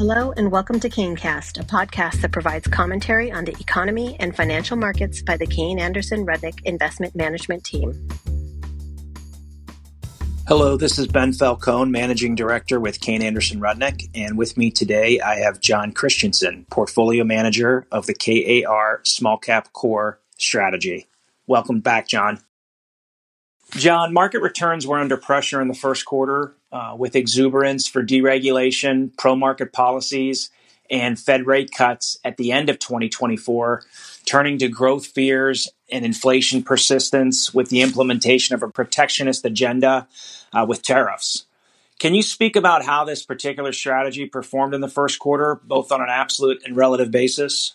Hello and welcome to CaneCast, a podcast that provides commentary on the economy and financial markets by the Kayne Anderson Rudnick Investment Management Team. Hello, this is Ben Falcone, Managing Director with Kayne Anderson Rudnick, and with me today I have John Christensen, Portfolio Manager of the KAR Small Cap Core Strategy. Welcome back, John. John, market returns were under pressure in the first quarter with exuberance for deregulation, pro-market policies, and Fed rate cuts at the end of 2024, turning to growth fears and inflation persistence with the implementation of a protectionist agenda with tariffs. Can you speak about how this particular strategy performed in the first quarter, both on an absolute and relative basis?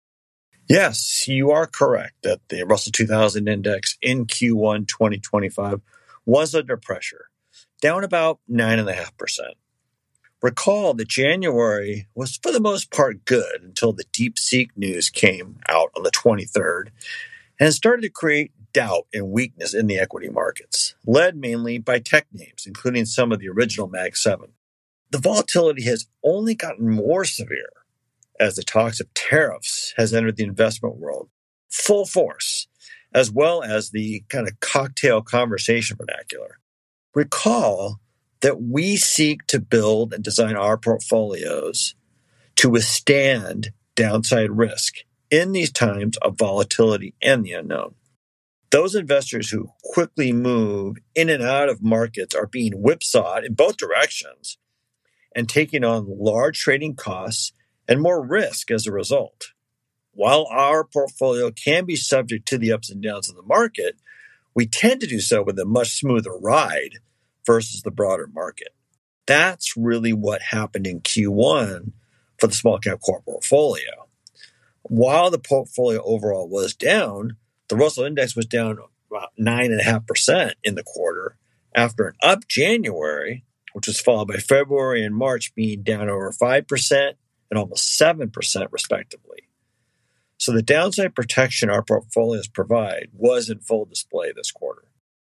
Yes, you are correct that the Russell 2000 index in Q1 2025 was under pressure, down about 9.5%. Recall that January was for the most part good until the DeepSeek news came out on the 23rd and started to create doubt and weakness in the equity markets, led mainly by tech names, including some of the original Mag 7. The volatility has only gotten more severe as the talks of tariffs has entered the investment world full force, as well as the kind of cocktail conversation vernacular. Recall that we seek to build and design our portfolios to withstand downside risk in these times of volatility and the unknown. Those investors who quickly move in and out of markets are being whipsawed in both directions and taking on large trading costs and more risk as a result. While our portfolio can be subject to the ups and downs of the market, we tend to do so with a much smoother ride versus the broader market. That's really what happened in Q1 for the small cap core portfolio. While the portfolio overall was down, the Russell index was down about 9.5% in the quarter after an up January, which was followed by February and March being down over 5% and almost 7% respectively. So the downside protection our portfolios provide was in full display this quarter.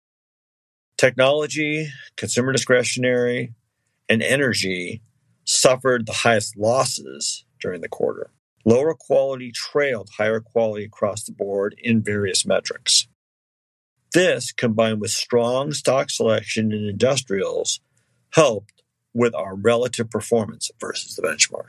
Technology, consumer discretionary, and energy suffered the highest losses during the quarter. Lower quality trailed higher quality across the board in various metrics. This, combined with strong stock selection in industrials, helped with our relative performance versus the benchmark.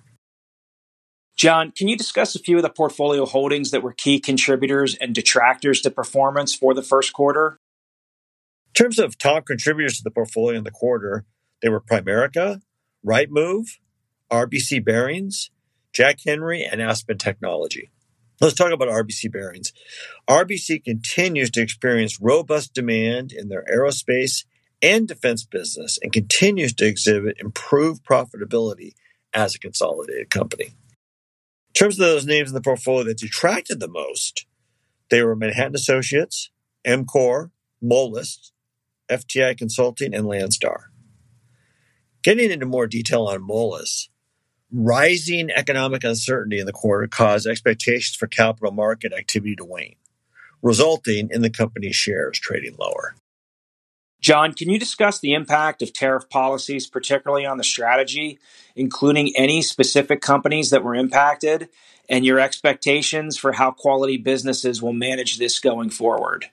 John, can you discuss a few of the portfolio holdings that were key contributors and detractors to performance for the first quarter? In terms of top contributors to the portfolio in the quarter, they were Primerica, Rightmove, RBC Bearings, Jack Henry, and Aspen Technology. Let's talk about RBC Bearings. RBC continues to experience robust demand in their aerospace and defense business and continues to exhibit improved profitability as a consolidated company. In terms of those names in the portfolio that detracted the most, they were Manhattan Associates, MCOR, Moelis, FTI Consulting, and Landstar. Getting into more detail on Moelis, rising economic uncertainty in the quarter caused expectations for capital market activity to wane, resulting in the company's shares trading lower. John, can you discuss the impact of tariff policies, particularly on the strategy, including any specific companies that were impacted, and your expectations for how quality businesses will manage this going forward?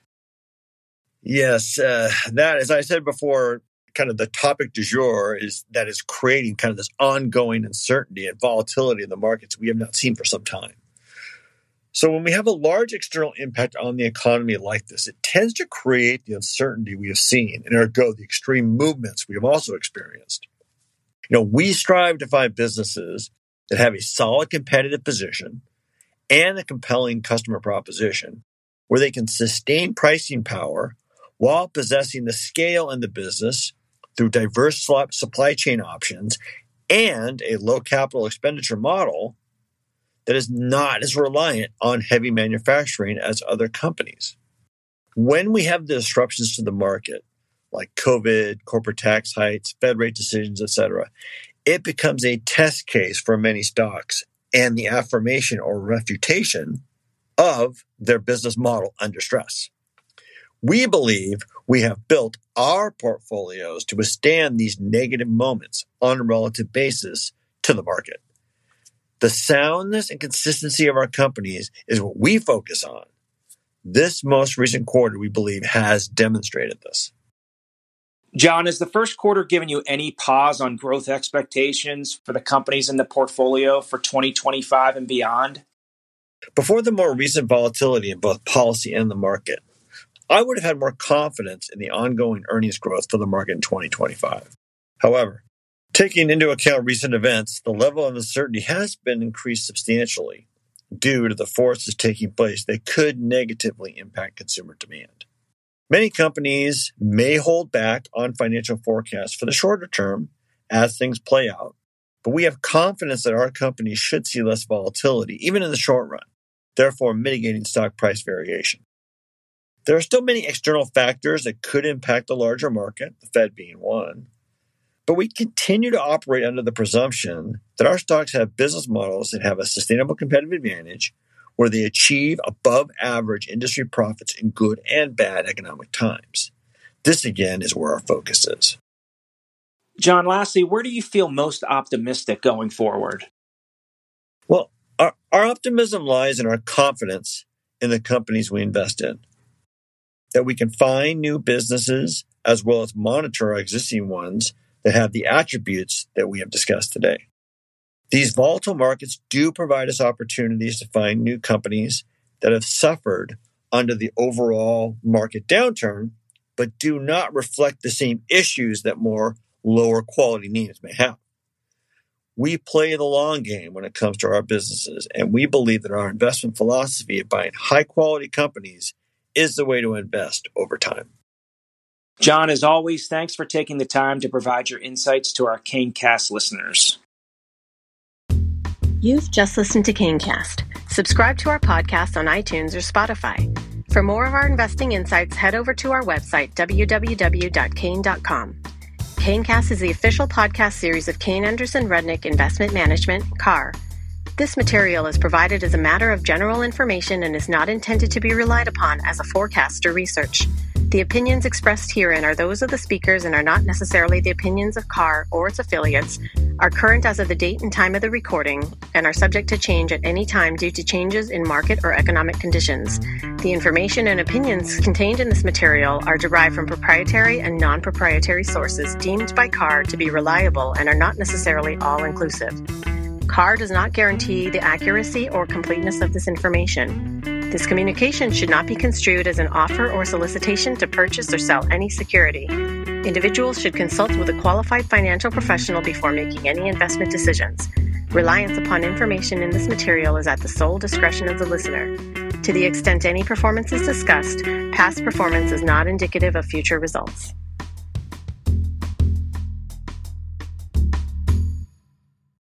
Yes, that, as I said before, kind of the topic du jour is creating kind of this ongoing uncertainty and volatility in the markets we have not seen for some time. So when we have a large external impact on the economy like this, it tends to create the uncertainty we have seen and ergo the extreme movements we have also experienced. We strive to find businesses that have a solid competitive position and a compelling customer proposition where they can sustain pricing power while possessing the scale in the business through diverse supply chain options and a low capital expenditure model that is not as reliant on heavy manufacturing as other companies. When we have the disruptions to the market, like COVID, corporate tax hikes, Fed rate decisions, etc., it becomes a test case for many stocks and the affirmation or refutation of their business model under stress. We believe we have built our portfolios to withstand these negative moments on a relative basis to the market. The soundness and consistency of our companies is what we focus on. This most recent quarter, we believe, has demonstrated this. John, has the first quarter given you any pause on growth expectations for the companies in the portfolio for 2025 and beyond? Before the more recent volatility in both policy and the market, I would have had more confidence in the ongoing earnings growth for the market in 2025. However, taking into account recent events, the level of uncertainty has been increased substantially due to the forces taking place that could negatively impact consumer demand. Many companies may hold back on financial forecasts for the shorter term as things play out, but we have confidence that our companies should see less volatility, even in the short run, therefore mitigating stock price variation. There are still many external factors that could impact the larger market, the Fed being one, but we continue to operate under the presumption that our stocks have business models that have a sustainable competitive advantage where they achieve above average industry profits in good and bad economic times. This, again, is where our focus is. John, lastly, where do you feel most optimistic going forward? Well, our optimism lies in our confidence in the companies we invest in, that we can find new businesses as well as monitor our existing ones that have the attributes that we have discussed today. These volatile markets do provide us opportunities to find new companies that have suffered under the overall market downturn, but do not reflect the same issues that more lower quality names may have. We play the long game when it comes to our businesses, and we believe that our investment philosophy of buying high quality companies is the way to invest over time. John, as always, thanks for taking the time to provide your insights to our CaneCast listeners. You've just listened to CaneCast. Subscribe to our podcast on iTunes or Spotify. For more of our investing insights, head over to our website, www.cane.com. CaneCast is the official podcast series of Kayne Anderson Rudnick Investment Management, CAR. This material is provided as a matter of general information and is not intended to be relied upon as a forecast or research. The opinions expressed herein are those of the speakers and are not necessarily the opinions of CAR or its affiliates, are current as of the date and time of the recording, and are subject to change at any time due to changes in market or economic conditions. The information and opinions contained in this material are derived from proprietary and non-proprietary sources deemed by CAR to be reliable and are not necessarily all-inclusive. CAR does not guarantee the accuracy or completeness of this information. This communication should not be construed as an offer or solicitation to purchase or sell any security. Individuals should consult with a qualified financial professional before making any investment decisions. Reliance upon information in this material is at the sole discretion of the listener. To the extent any performance is discussed, past performance is not indicative of future results.